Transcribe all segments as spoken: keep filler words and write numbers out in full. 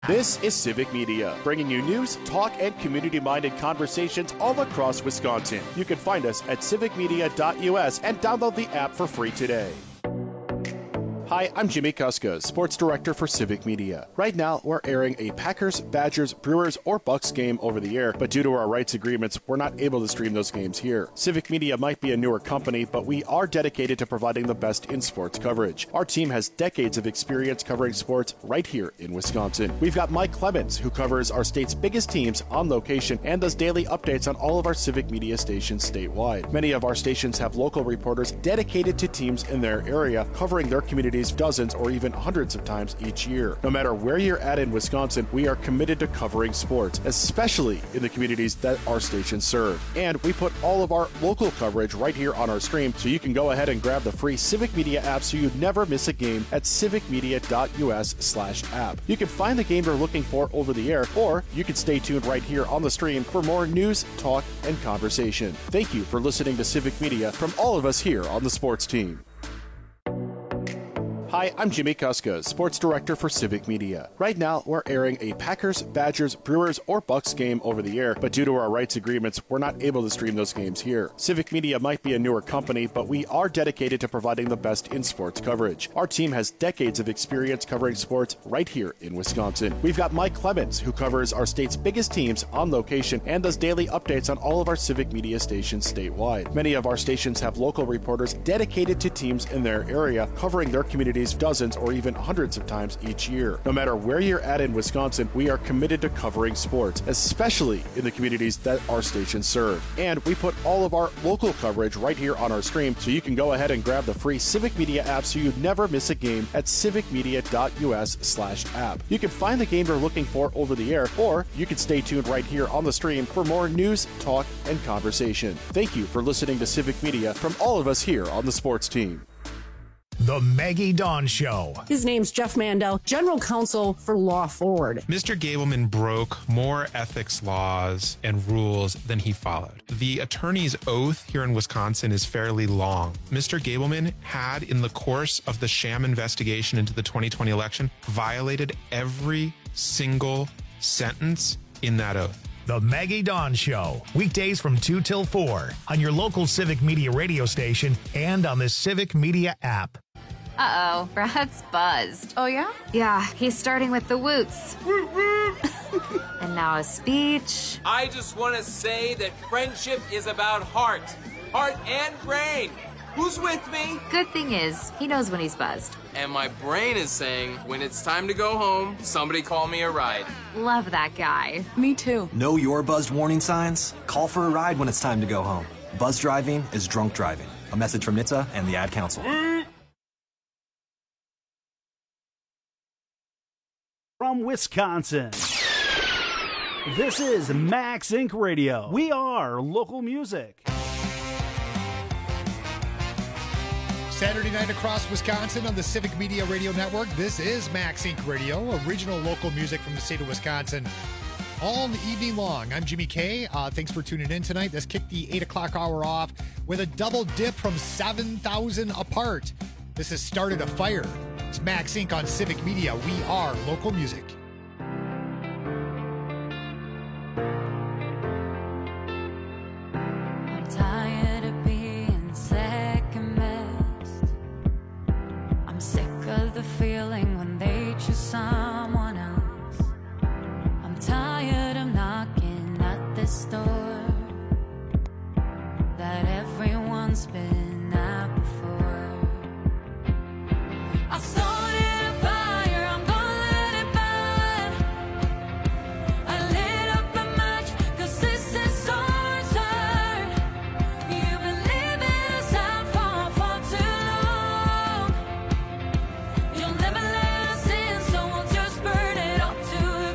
This is Civic Media, bringing you news, talk, and community-minded conversations all across Wisconsin. You can find us at civic media dot U S and download the app for free today. Hi, I'm Jimmy Kuska, Sports Director for Civic Media. Right now, we're airing a Packers, Badgers, Brewers, or Bucks game over the air, but due to our rights agreements, we're not able to stream those games here. Civic Media might be a newer company, but we are dedicated to providing the best in sports coverage. Our team has decades of experience covering sports right here in Wisconsin. We've got Mike Clemens, who covers our state's biggest teams on location and does daily updates on all of our Civic Media stations statewide. Many of our stations have local reporters dedicated to teams in their area, covering their communities dozens or even hundreds of times each year. No matter where you're at in Wisconsin, we are committed to covering sports, especially in the communities that our stations serve. And we put all of our local coverage right here on our stream, so you can go ahead and grab the free Civic Media app so you never miss a game at civic media dot U S slash app. You can find the game you're looking for over the air, or you can stay tuned right here on the stream for more news, talk, and conversation. Thank you for listening to Civic Media from all of us here on the sports team. Hi, I'm Jimmy Kuska, Sports Director for Civic Media. Right now, we're airing a Packers, Badgers, Brewers, or Bucks game over the air, but due to our rights agreements, we're not able to stream those games here. Civic Media might be a newer company, but we are dedicated to providing the best in sports coverage. Our team has decades of experience covering sports right here in Wisconsin. We've got Mike Clemens, who covers our state's biggest teams on location and does daily updates on all of our Civic Media stations statewide. Many of our stations have local reporters dedicated to teams in their area, covering their communities dozens or even hundreds of times each year. No matter where you're at in Wisconsin, we are committed to covering sports, especially in the communities that our stations serve. And we put all of our local coverage right here on our stream, so you can go ahead and grab the free Civic Media app so you never miss a game at civic media dot U S slash app. You can find the game you're looking for over the air, or you can stay tuned right here on the stream for more news, talk, and conversation. Thank you for listening to Civic Media from all of us here on the sports team. The Maggie Dawn Show. His name's Jeff Mandel, General Counsel for Law Forward. Mister Gableman broke more ethics laws and rules than he followed. The attorney's oath here in Wisconsin is fairly long. Mister Gableman had, in the course of the sham investigation into the twenty twenty election, violated every single sentence in that oath. The Maggie Dawn Show, weekdays from two till four on your local Civic Media radio station and on the Civic Media app. Uh-oh, Brad's buzzed. Oh, yeah? Yeah, he's starting with the woots. And now a speech. I just want to say that friendship is about heart. Heart and brain. Who's with me? Good thing is, he knows when he's buzzed. And my brain is saying, when it's time to go home, somebody call me a ride. Love that guy. Me too. Know your buzzed warning signs? Call for a ride when it's time to go home. Buzz driving is drunk driving. A message from N H T S A and the Ad Council. From Wisconsin, this is Max Inc Radio. We are local music. Saturday night across Wisconsin on the Civic Media Radio Network. This is Max Inc Radio, original local music from the state of Wisconsin, all the evening long. I'm Jimmy K. Uh, thanks for tuning in tonight. Let's kick the eight o'clock hour off with a double dip from seven thousand Apart. This has started a fire. It's Max Inc on Civic Media. We are local music. I'm tired of being second best. I'm sick of the feeling when they choose someone else. I'm tired of knocking at this door that everyone's been at before. I started a fire, I'm gonna let it burn. I lit up a match, cause this is our turn. You've been leaving us out for far too long. You'll never let us in, so we'll just burn it up to the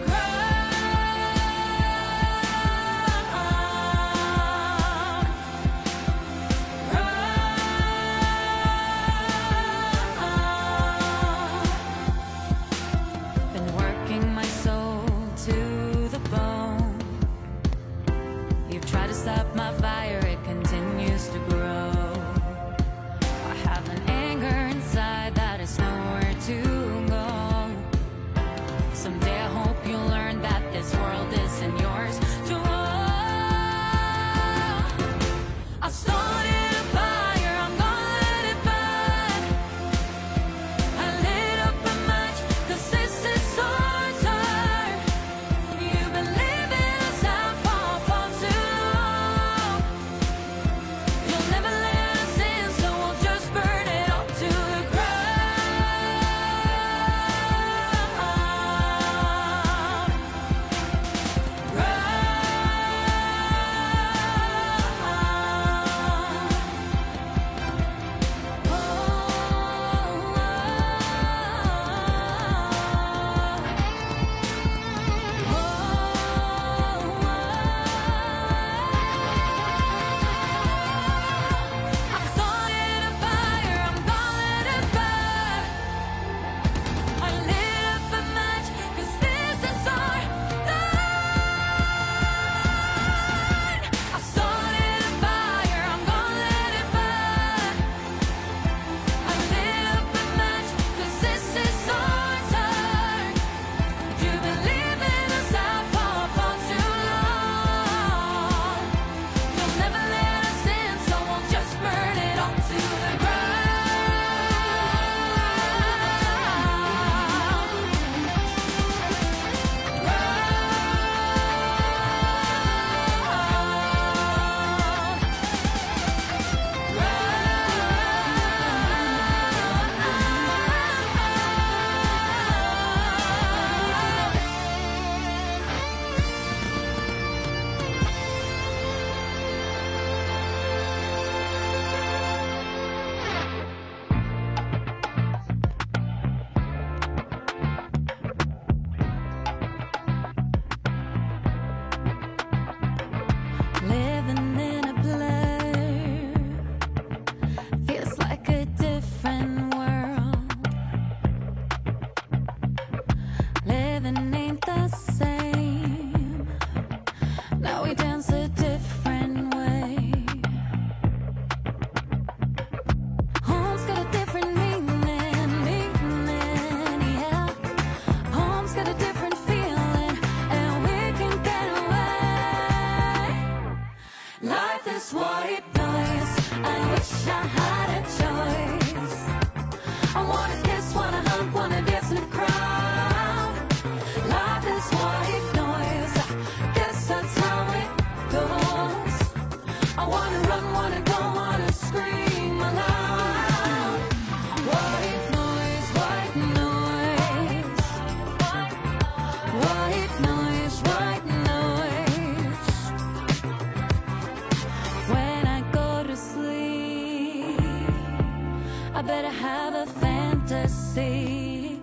ground. Ground. this world isn't yours to run. I started a fire, I'm gonna let it burn. I lit up a match, 'cause this is our turn. You've been living us out for far too long. You'll never let us in, so we'll just burn it all to the I started a fire, I'm gonna let it burn. I lit up a match, 'cause this is our turn. I started a fire, I'm gonna let it burn. I lit up a match, 'cause this is our turn. You've been leaving us out for far too long. You'll never let us in, so we'll just burn it all to the living in a blur. Feels like a different world. Living ain't the same. Now we dance a different way. Home's got a different meaning, meaning, yeah. Home's got a different feeling, and we can get away. Life is white noise. I wish I had a choice. I wanna kiss, wanna hug, wanna dance in the crowd. Life is white noise. Guess that's how it goes. I wanna run, wanna go, wanna scream aloud. White noise, white noise. White noise, white noise. When I go to sleep, I better have a fantasy.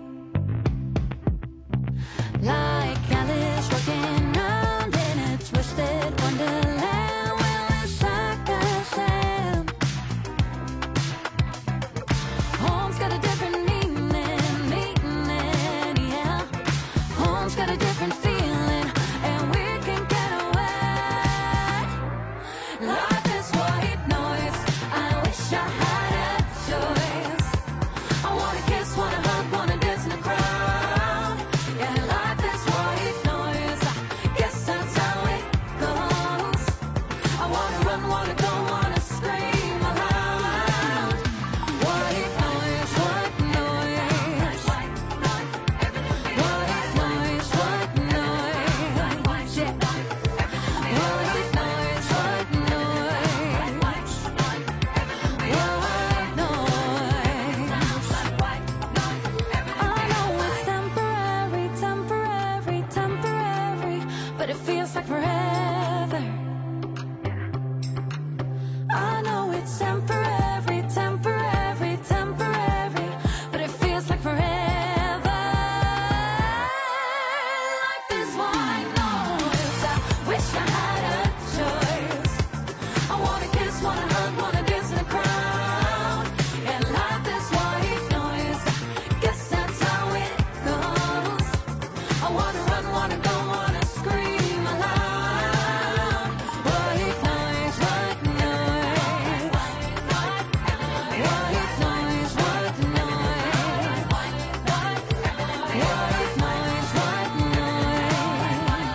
Like Alice walking round in a twisted wonderland. Well, it's like a sham. Home's got a different meaning, meaning, yeah. Home's got a different feeling, and we can get away. Life is white noise. I wish I had a choice. I wanna kiss, wanna hug, wanna dance in the crowd. Yeah, life is white noise. Guess that's how it goes. I wanna run, wanna go, wanna scream aloud. White noise, white noise. White noise, white noise. Yeah. White noise, white noise. White noise. I know it's temporary, temporary, temporary, but it feels like forever. I know it's temporary, temporary, temporary, but it feels like forever. Life is white noise. I wish I had a choice. I wanna kiss, wanna hug, wanna dance in the crowd. And life is white noise. Guess that's how it goes. I wanna run, wanna go, wanna scream aloud. White noise, white noise. White noise, white noise. White noise, white noise.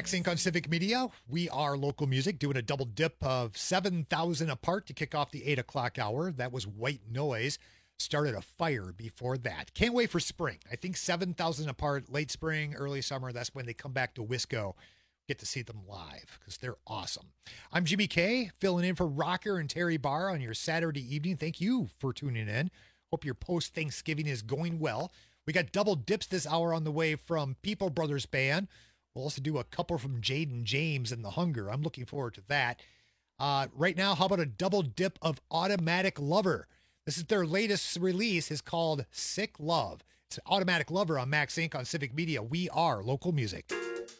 Max Incorporated on Civic Media. We are local music, doing a double dip of seven thousand apart to kick off the eight o'clock hour. That was White Noise. Started a fire before that. Can't wait for spring. I think seven thousand apart, late spring, early summer. That's when they come back to Wisco. Get to see them live because they're awesome. I'm Jimmy K, filling in for Rocker and Terry Barr on your Saturday evening. Thank you for tuning in. Hope your post-Thanksgiving is going well. We got double dips this hour on the way from People Brothers Band. We'll also do a couple from Jaden James and The Hunger. I'm looking forward to that. Uh, right now, how about a double dip of Automatic Lover? This is their latest release. It's called Sick Love. It's Automatic Lover on Max Incorporated on Civic Media. We are local music.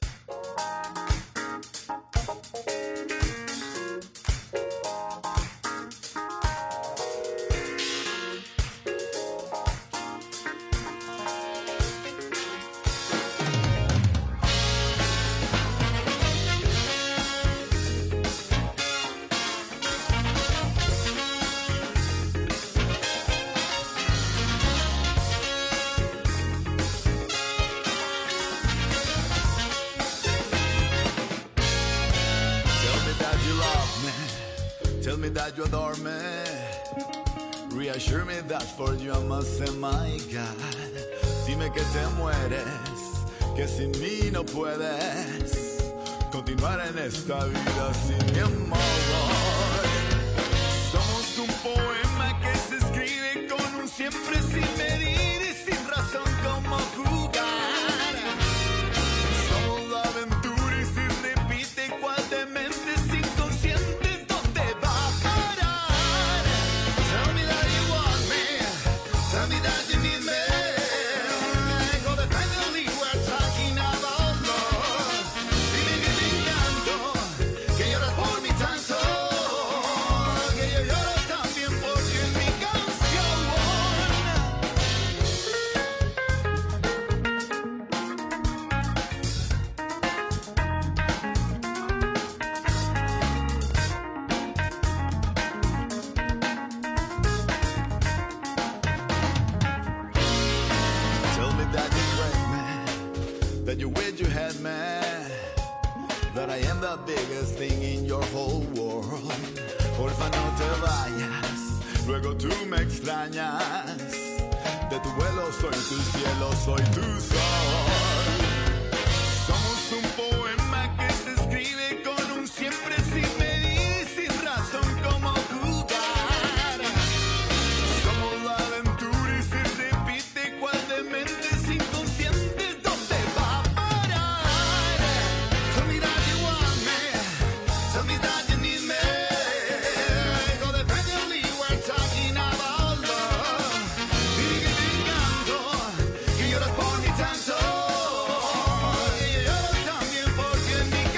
That you adore me, reassure me that for you I must say my God. Dime que te mueres, que sin mí no puedes continuar en esta vida sin mi amor. Somos un poema que se escribe con un siempre sin medir y sin razón como jugar. Somos la aventura y si repite cual demente sin consciente. Biggest thing in your whole world. Porfa, no te vayas, luego tú me extrañas. De tu vuelo soy tu cielo, soy tu sol. Somos un poema que se escribe con un siempre sin medir, sin razón como jugar. Somos la aventura y se repite cual demente sin consciente. ¿Dónde va a parar? Tell me that you want me. Tell me that you need me. Codependently we're talking about love. Dime que te encanto, que lloras por mí tanto. Que yo lloro también porque en mi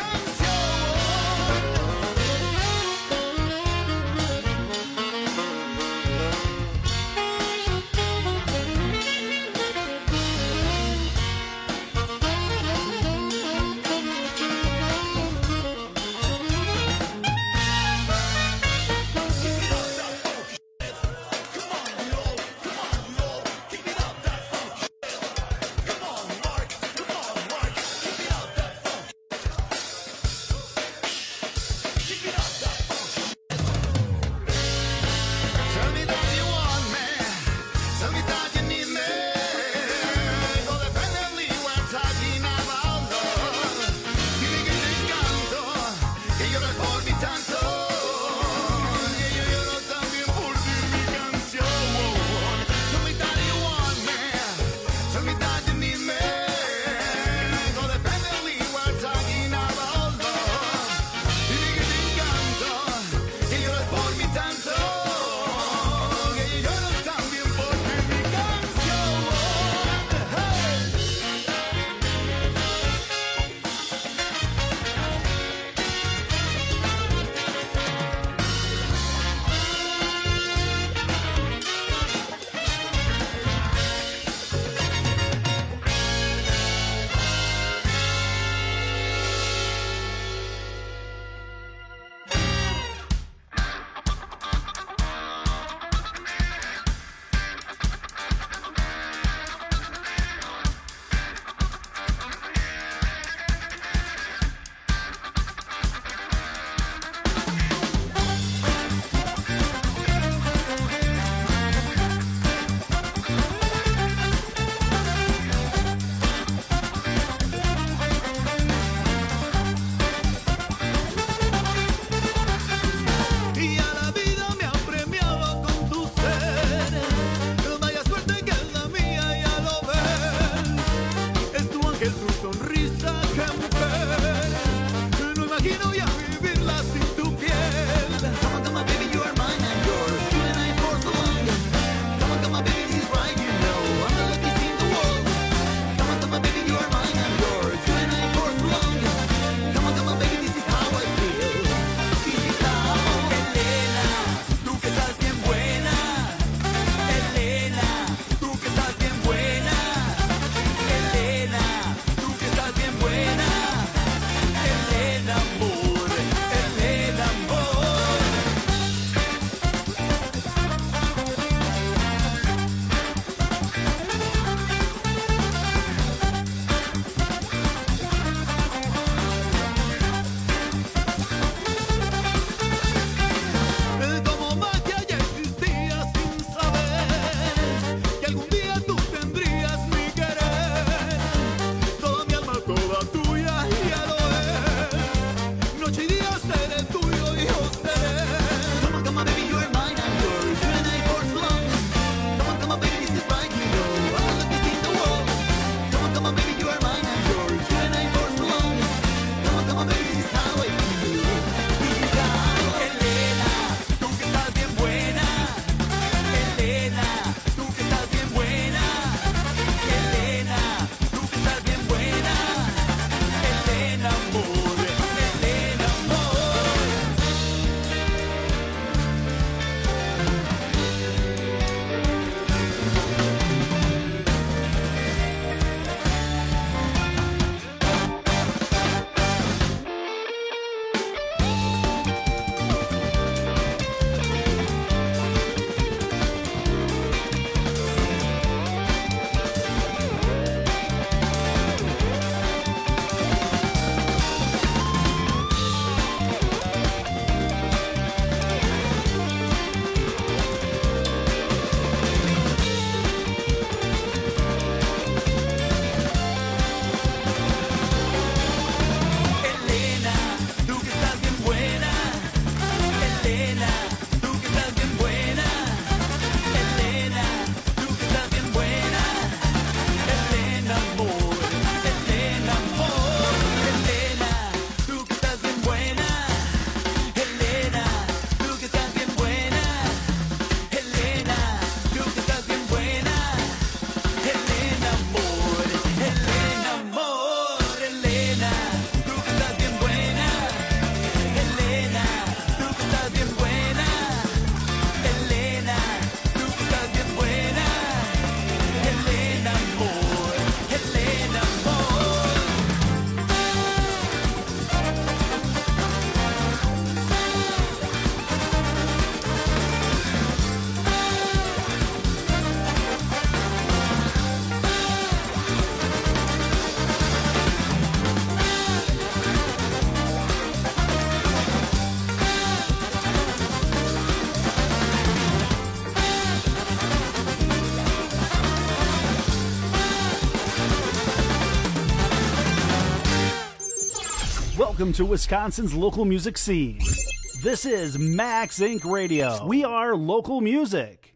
welcome to Wisconsin's local music scene. This is Max Inc Radio. We are local music.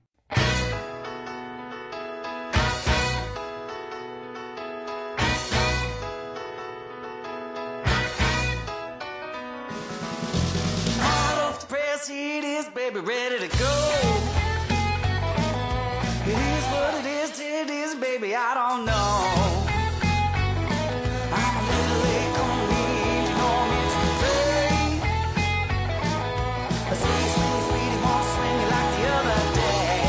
Hot off the press, it is, baby, ready to go. It is what it is, it is, baby, I don't know. I'm a little late on me, you know me today. A sweet, sweet, sweetie won't swing me like the other day.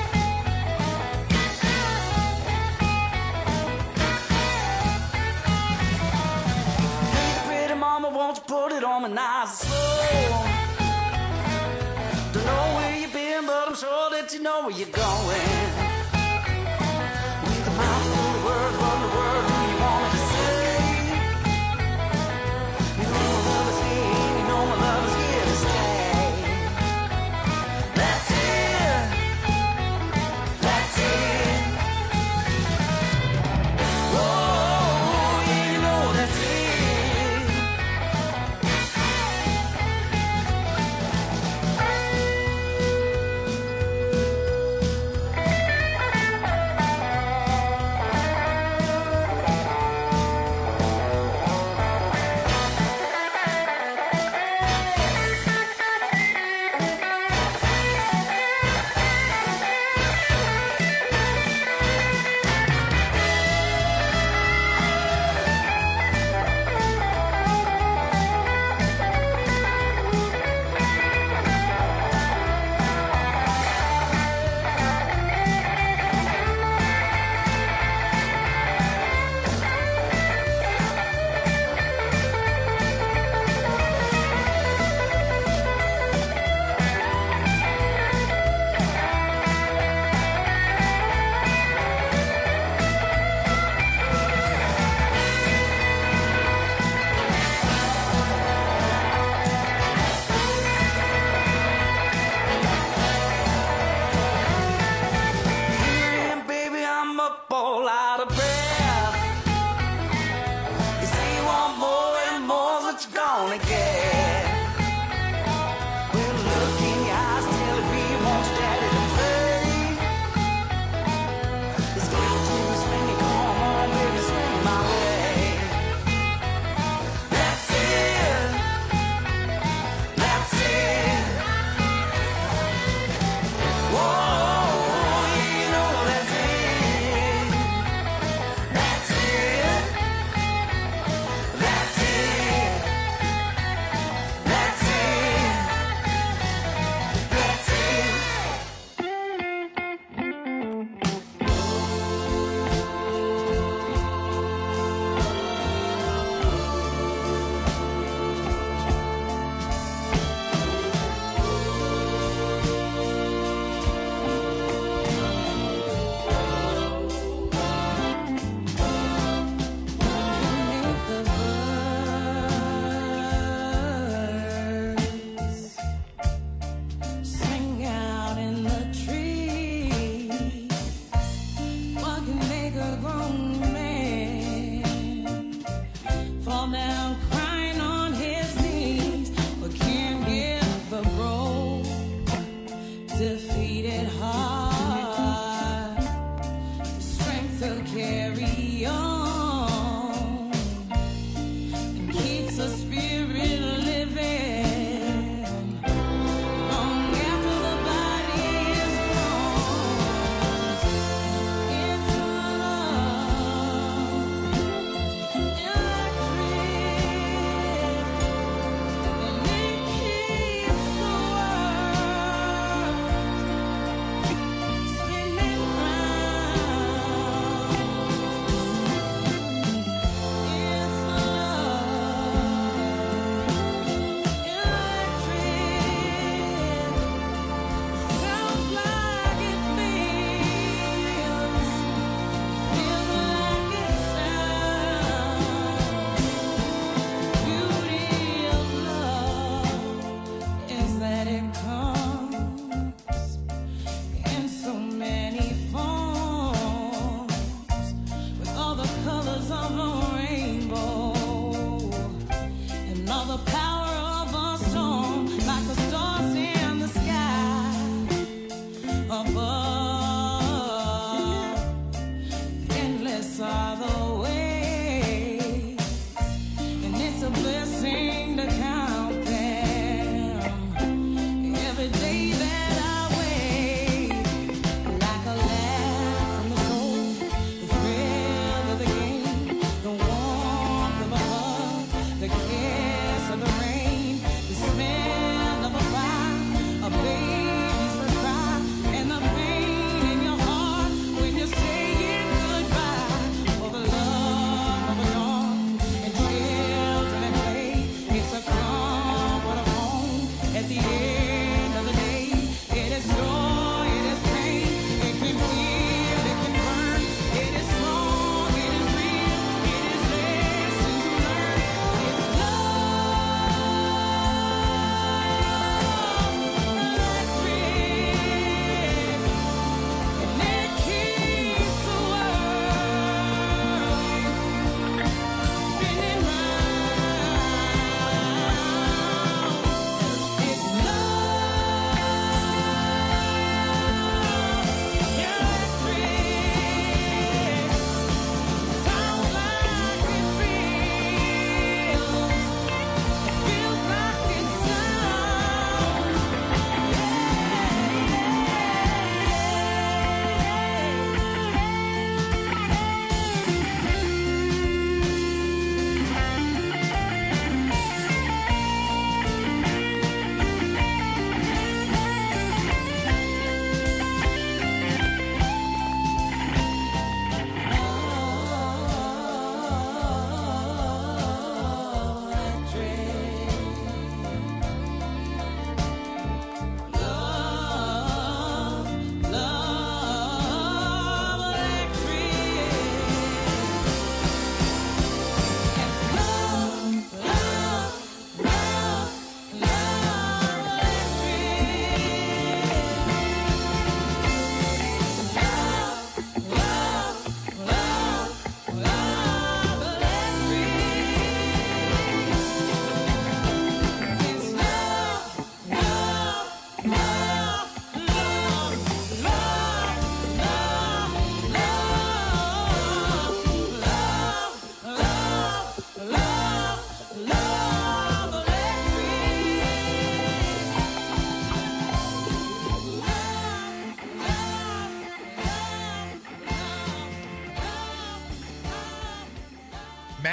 Hey, pretty mama, won't you put it on me nice and slow? Don't know where you've been, but I'm sure that you know where you're going. With a mouth full of words, what in the world do you want me to say? You know my love is here, you know my love is here to stay. That's it, that's it. Oh, yeah, you know that's it.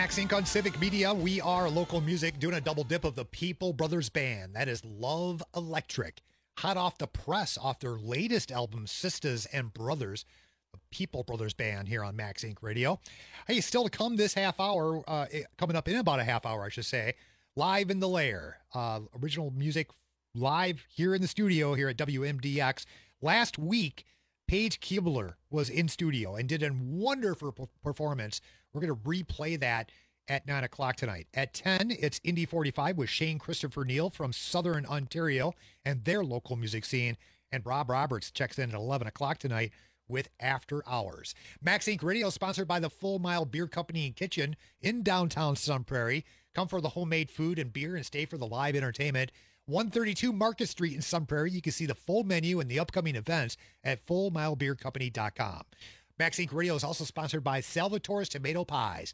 Max Inc on Civic Media. We are local music, doing a double dip of the People Brothers Band. That is Love Electric. Hot off the press off their latest album, Sisters and Brothers. The People Brothers Band here on Max Inc Radio. Hey, still to come this half hour, uh, coming up in about a half hour, I should say, Live in the Lair. Uh, original music live here in the studio here at W M D X. Last week, Paige Keebler was in studio and did a wonderful p- performance. We're going to replay that at nine o'clock tonight. At ten, it's Indy forty-five with Shane Christopher Neal from Southern Ontario and their local music scene. And Rob Roberts checks in at eleven o'clock tonight with After Hours. Max Inc Radio sponsored by the Full Mile Beer Company and Kitchen in downtown Sun Prairie. Come for the homemade food and beer and stay for the live entertainment. one thirty-two Market Street in Sun Prairie. You can see the full menu and the upcoming events at full mile beer company dot com. Max Inc Radio is also sponsored by Salvatore's Tomato Pies.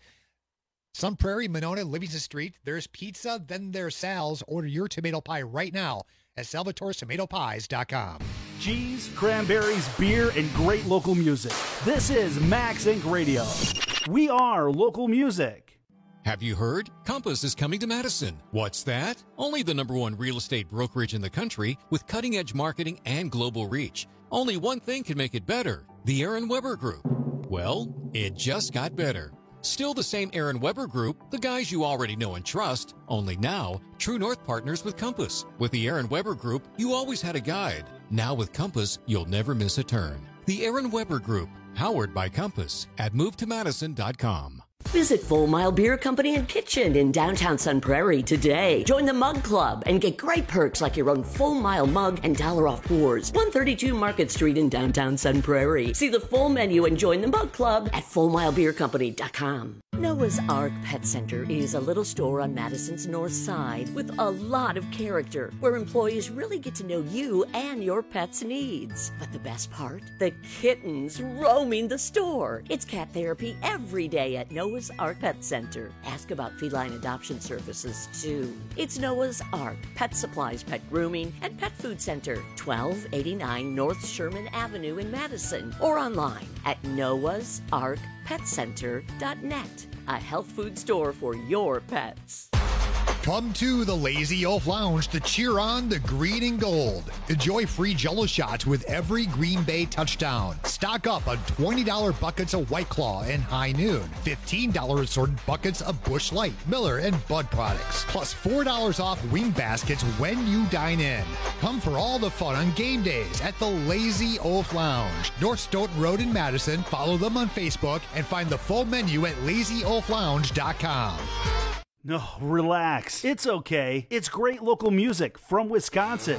Sun Prairie, Monona, Livingston Street. There's pizza, then there's Sal's. Order your tomato pie right now at salvatores tomato pies dot com. Cheese, cranberries, beer, and great local music. This is Max Inc Radio. We are local music. Have you heard? Compass is coming to Madison. What's that? Only the number one real estate brokerage in the country with cutting-edge marketing and global reach. Only one thing can make it better. The Aaron Weber Group. Well, it just got better. Still the same Aaron Weber Group, the guys you already know and trust, only now, True North partners with Compass. With the Aaron Weber Group, you always had a guide. Now with Compass, you'll never miss a turn. The Aaron Weber Group, powered by Compass, at move to madison dot com. Visit Full Mile Beer Company and Kitchen in downtown Sun Prairie today. Join the Mug Club and get great perks like your own Full Mile mug and dollar off pours. one thirty-two Market Street in downtown Sun Prairie. See the full menu and join the Mug Club at full mile beer company dot com. Noah's Ark Pet Center is a little store on Madison's north side with a lot of character where employees really get to know you and your pet's needs. But the best part? The kittens roaming the store. It's cat therapy every day at Noah's Ark Pet Center. Ask about feline adoption services too. It's Noah's Ark Pet Supplies, Pet Grooming, and Pet Food Center, twelve eighty-nine North Sherman Avenue in Madison, or online at noahs ark pet center dot net. A health food store for your pets. Come to the Lazy Oaf Lounge to cheer on the green and gold. Enjoy free Jell-O shots with every Green Bay touchdown. Stock up on twenty dollars buckets of White Claw and High Noon. fifteen dollars assorted buckets of Busch Light, Miller, and Bud products. Plus four dollars off wing baskets when you dine in. Come for all the fun on game days at the Lazy Oaf Lounge. North Stoughton Road in Madison. Follow them on Facebook and find the full menu at lazy oaf lounge dot com. No, relax. It's okay. It's great local music from Wisconsin.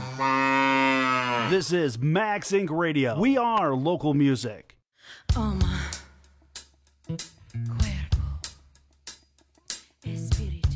This is Max Inc Radio. We are local music. Oh, my cuerpo, espíritu.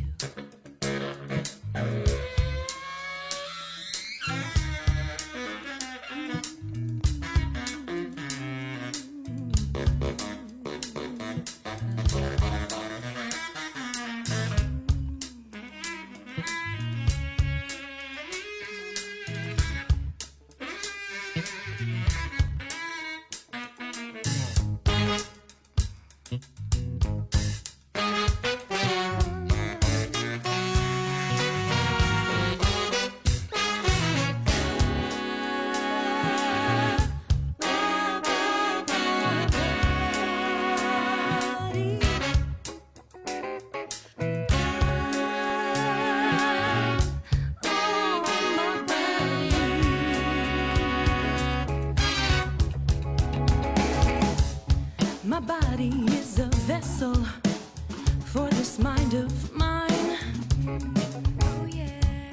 My body is a vessel for this mind of mine. Oh yeah.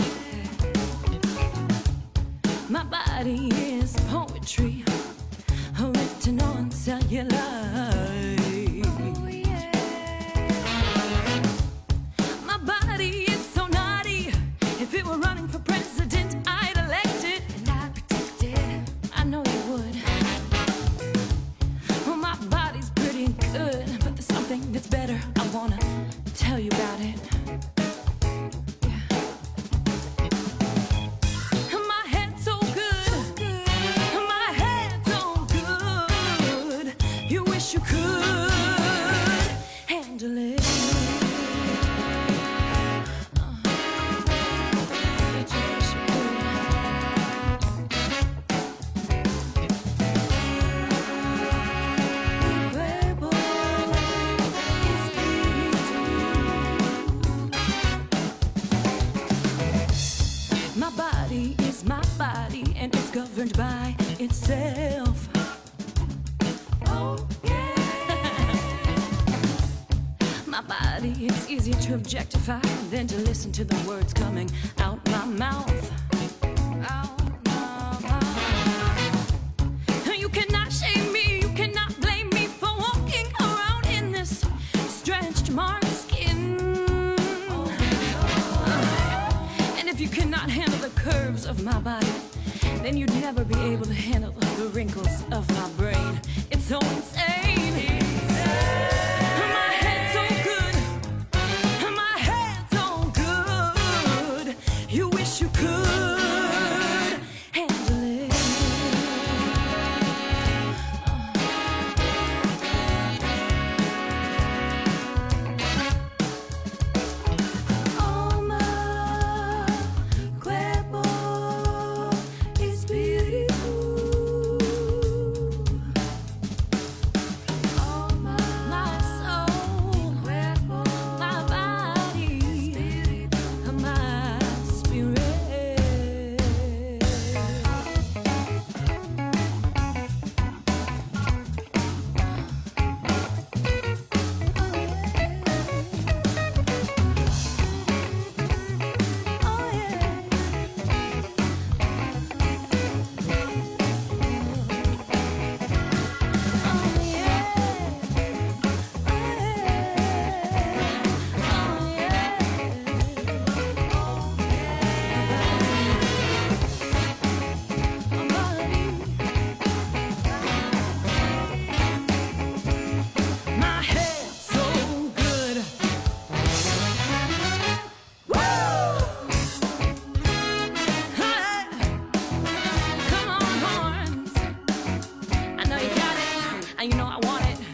My body is poetry written on celluloid. Oh yeah. My body is so naughty. If it were running for president, I'd elect it and I'd protect it. I know you would. Well, my body's pretty good, but there's something that's better. I wanna tell you about it. My head's so good. My head's so good. You wish you could. My body is my body, and it's governed by itself. Oh, yeah. My body, it's easier to objectify than to listen to the words coming out my mouth. Out my mouth. You cannot shame me, you cannot blame me for walking around in this stretched marked skin. And if you cannot handle the curves of my body, then you'd never be able to handle the wrinkles of my brain. It's so insane. My head's so good. My head's so good. You wish you could handle it. Oh, my cuerpo espíritu. Oh, my, my soul, cuerpo, my body, espíritu, my spirit. My head's so good. Woo! Hey! Come on, horns. I know you got it, and you know I want it.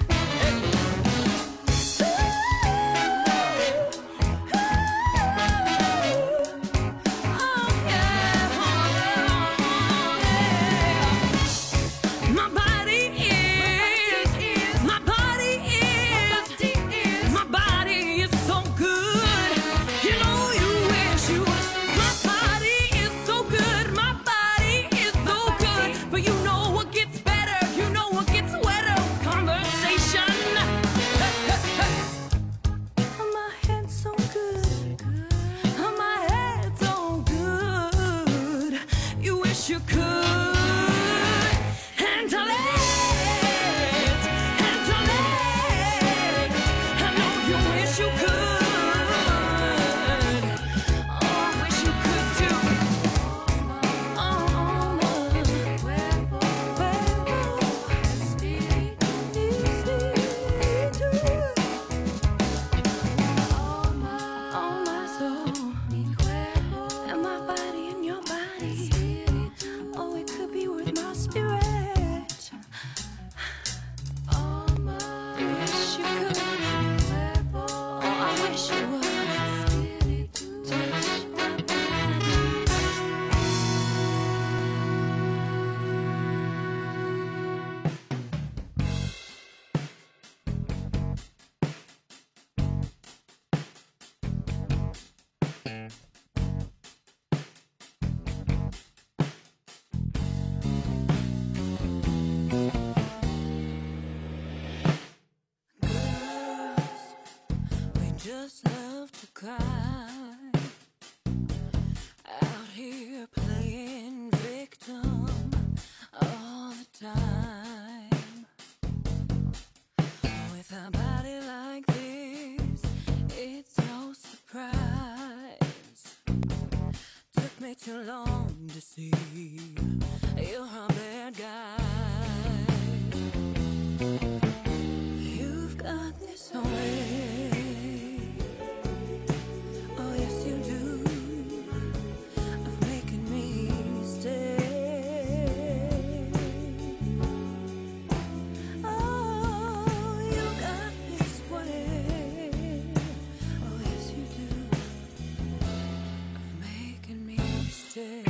My body is, my body is, my body is so good. You know you wish you was. My body is so good, my body is so good. But you know what gets better, you know what gets wetter. Conversation. My head's so good. My head's so good. You wish you could handle it. Handle it. I know you wish you could. Oh, I wish you could too. Oh, my cuerpo, espíritu, espíritu. Oh, my, oh, my soul, mi cuerpo, and my body and your body. Oh, it could be with my spirit. Oh, my, I wish you could. Oh, I wish you would. Touch my body. We just love to cry out here playing victim all the time. With a body like this, it's no surprise. Took me too long to see you're a bad guy. You've got this way. Oh, yes, you do. Of making me stay. Oh, you got this way. Oh, yes, you do. Of making me stay.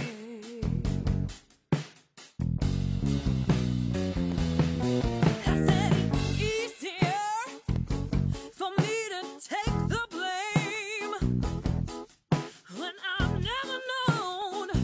I said it's easier for me to take the blame when I've never known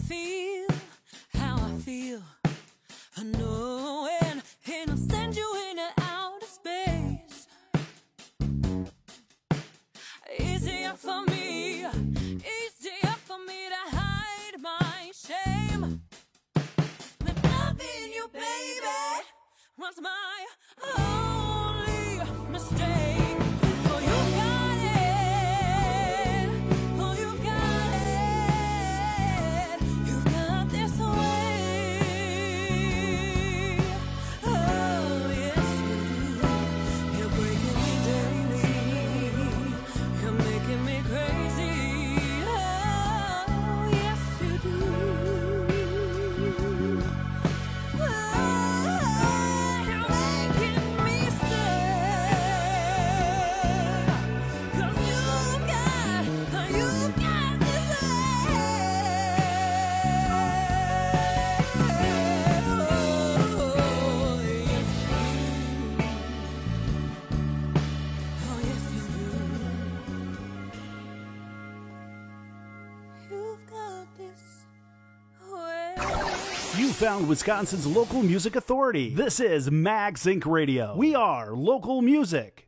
feel how I feel. I know, and, and I'll send you into outer space. Easier for me, easier for me to hide my shame. But loving you, baby, was my only mistake. So you got it, oh you got it, you've got this way. Oh yes you do, you're breaking me daily, you're making me crazy. Oh yes you do. Oh, you're making me stay. 'Cause you've got, you've got this oh, yes you do. Oh, yes you do. You've got this way. You found Wisconsin's local music authority. This is Max Incorporated. Radio. We are local music.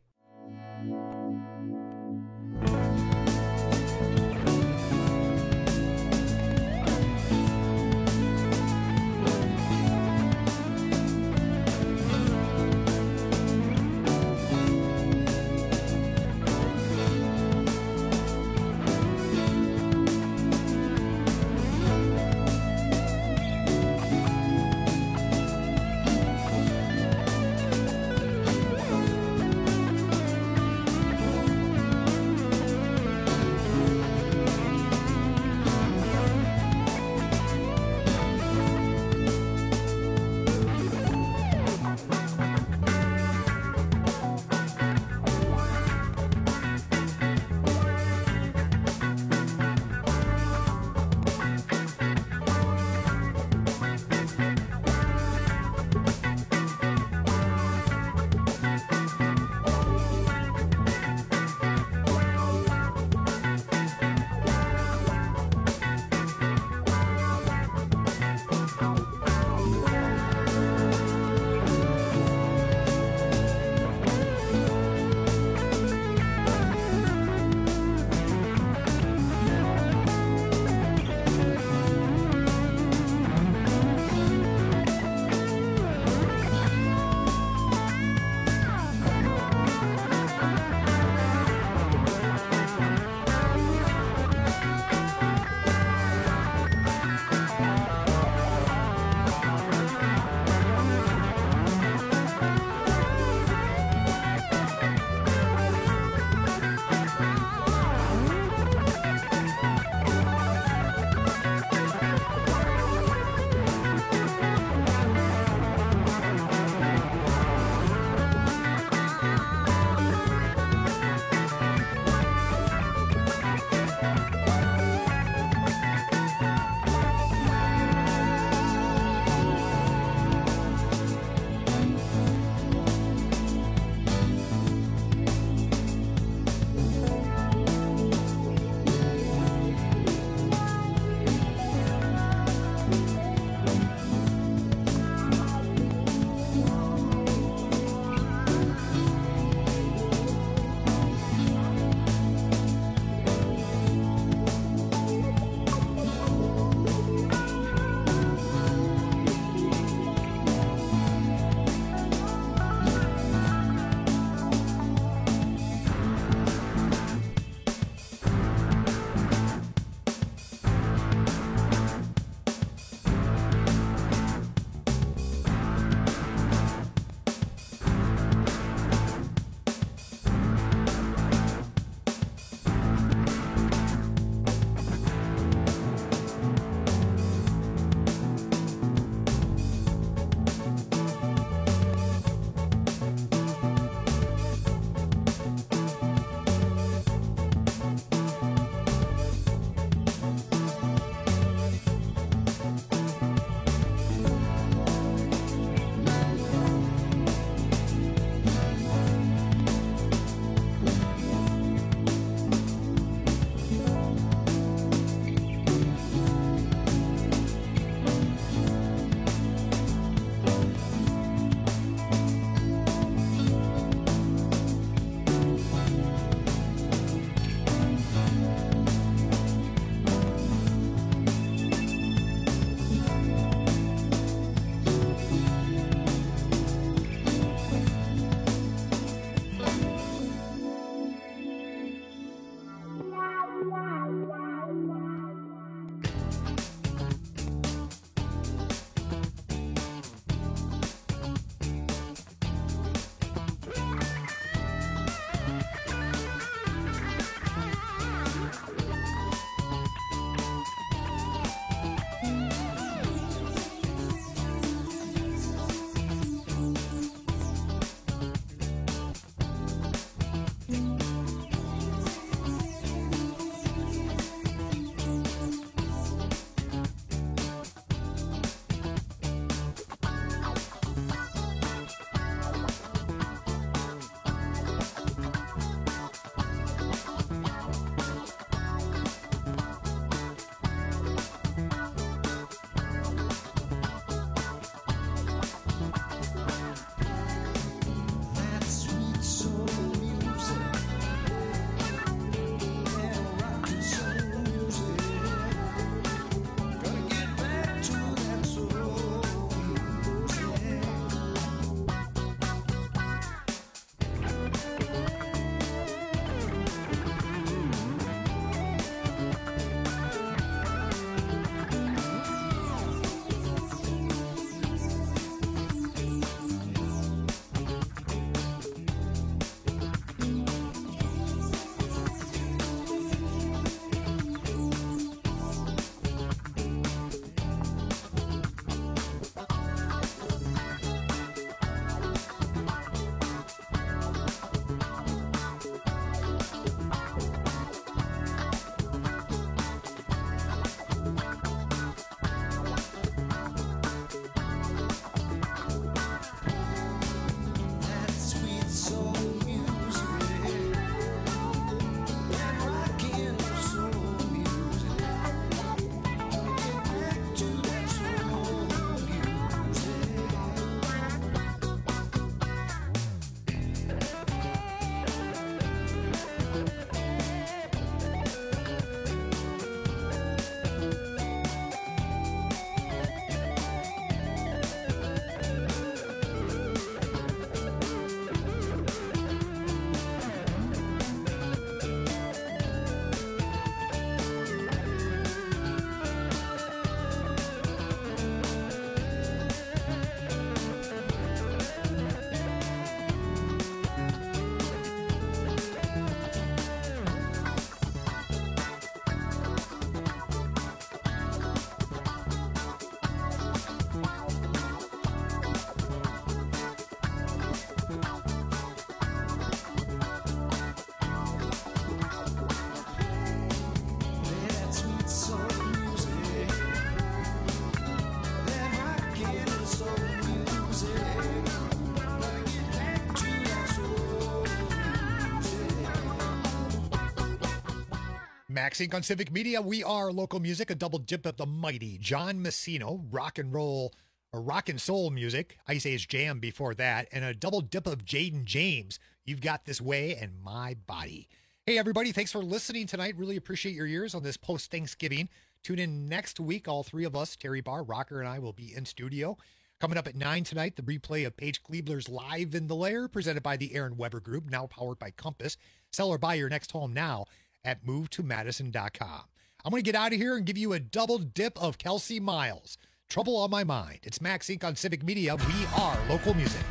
Maxink on Civic Media. We are local music, a double dip of the mighty John Messino, rock and roll, or rock and soul music. Ice Age Jam before that, and a double dip of Jaden James. You've Got This Way and My Body. Hey, everybody, thanks for listening tonight. Really appreciate your ears on this post-Thanksgiving. Tune in next week. All three of us, Terry Barr, Rocker, and I will be in studio. Coming up at nine tonight, the replay of Paige Kleebler's Live in the Lair, presented by the Aaron Weber Group, now powered by Compass. Sell or buy your next home now at move to madison dot com. I'm going to get out of here and give you a double dip of Kelsey Miles. Trouble on My Mind. It's Maxink on Civic Media. We are local music.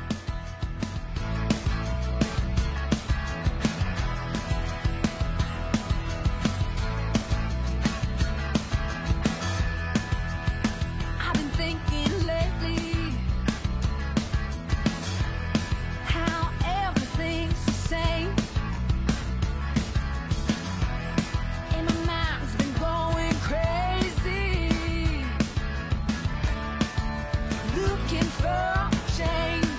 I've been thinking lately how everything's the same. And my mind's been going crazy, looking for change.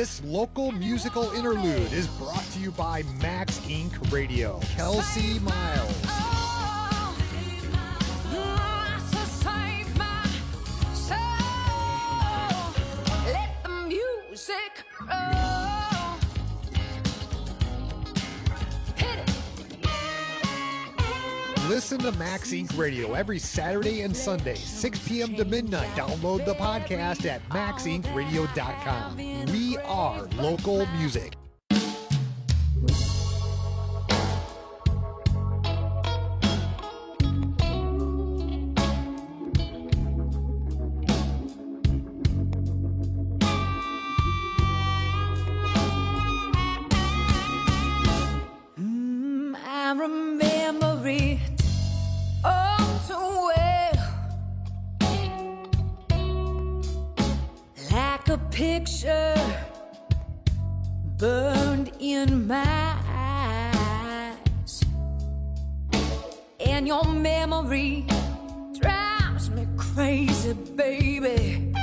This local musical interlude is brought to you by Max Incorporated Radio. Kelsey Miles. Let the music roll. Hit it. Listen to Max Incorporated Radio every Saturday and Sunday, six p.m. to midnight. Download the podcast at max inc radio dot com. We are local music. Mm, I remember it all too well, like a picture burned in my eyes, and your memory drives me crazy, baby.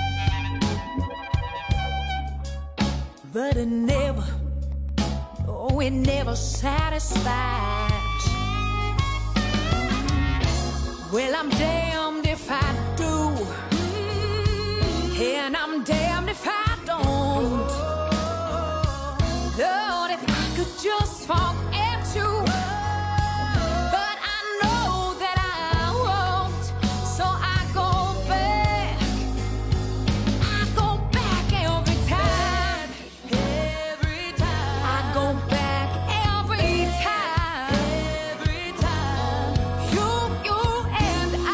But it never, oh, it never satisfies. Well, I'm damned if I do, and I'm damned if I don't. Lord, if I could just forget you, but I know that I won't. So I go back, I go back every time, every time. I go back every time, every time. You, you and I,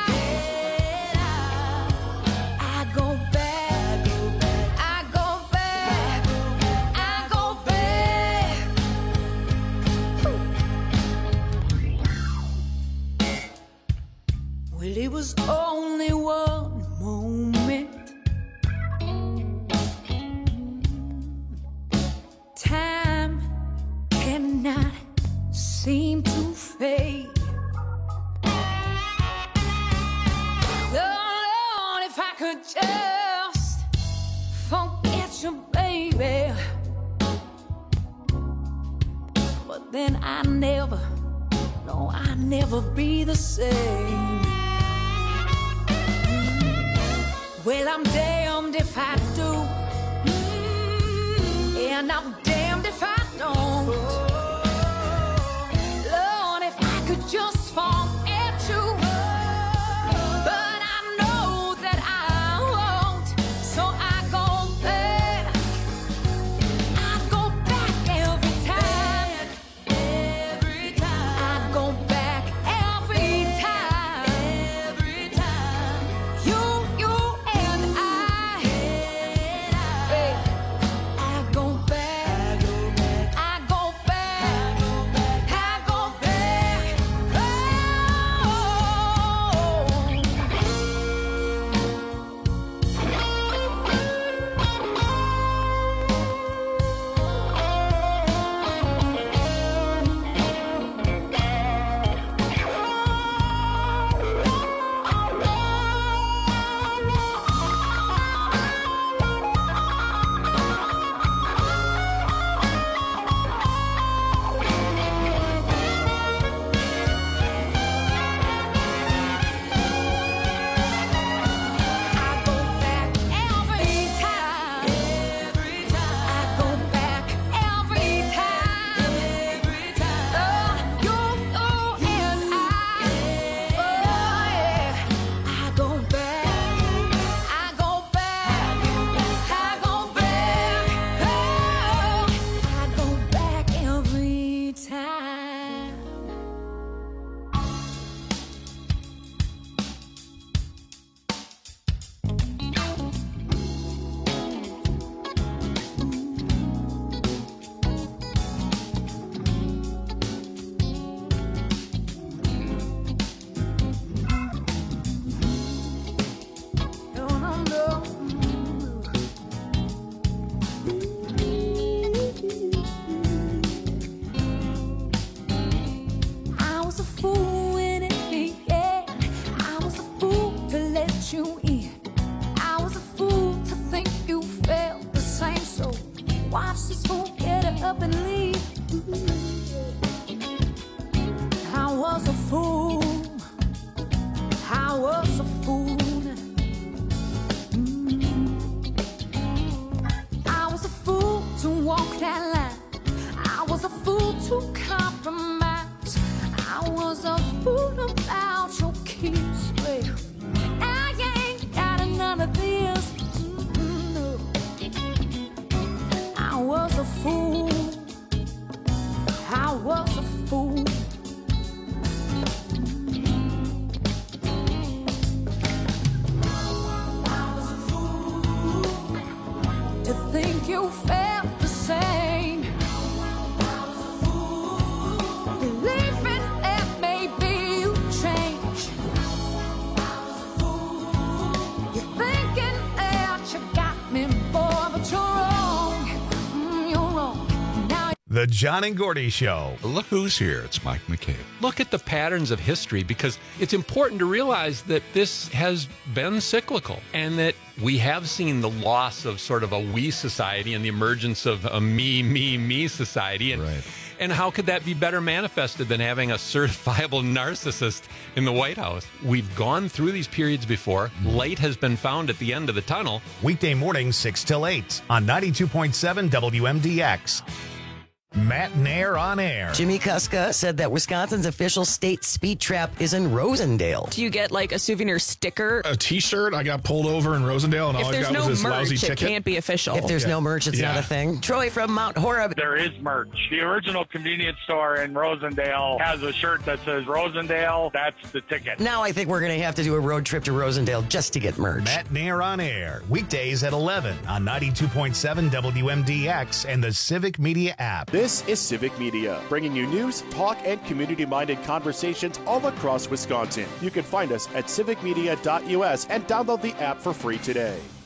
I go back, I go back, I go back. Well, it was only one moment. Time cannot seem to fade. Oh, Lord, if I could just forget you, baby. But then I never, no, I never be the same. Well, I'm damned if I do, and I'm damned if I don't. Lord, if I could just forget you, but I know that I won't. So I go back, I go back every time, every time. I go back every time, every time. You, you and I, hey, I go back. was a fool to compromise. I was a fool about your kiss. Well, I ain't got none of this. Mm, no. I was a fool. I was a fool. To think you felt the same. Believing that maybe you changed. You're thinking that you got me, boy, but you're wrong. Mm, you're wrong. Now The John and Gordy Show. Look who's here. It's Mike McCabe. Look at the patterns of history, because it's important to realize that this has been cyclical and that we have seen the loss of sort of a we society and the emergence of a me, me, me society. And, right. and how could that be better manifested than having a certifiable narcissist in the White House? We've gone through these periods before. Light has been found at the end of the tunnel. Weekday mornings, six till eight on ninety-two point seven W M D X. Matt Nair on air. Jimmy Kuska said that Wisconsin's official state speed trap is in Rosendale. Do you get like a souvenir sticker? A T-shirt. I got pulled over in Rosendale, and if all I there's got no was this merch, lousy it ticket. can't be official. If there's Yeah. no merch, it's Yeah. not a thing. Troy from Mount Horeb. There is merch. The original convenience store in Rosendale has a shirt that says Rosendale. That's the ticket. Now I think we're going to have to do a road trip to Rosendale just to get merch. Matt Nair on air. Weekdays at eleven on ninety-two point seven W M D X and the Civic Media app. This is Civic Media, bringing you news, talk, and community-minded conversations all across Wisconsin. You can find us at civic media dot U S and download the app for free today.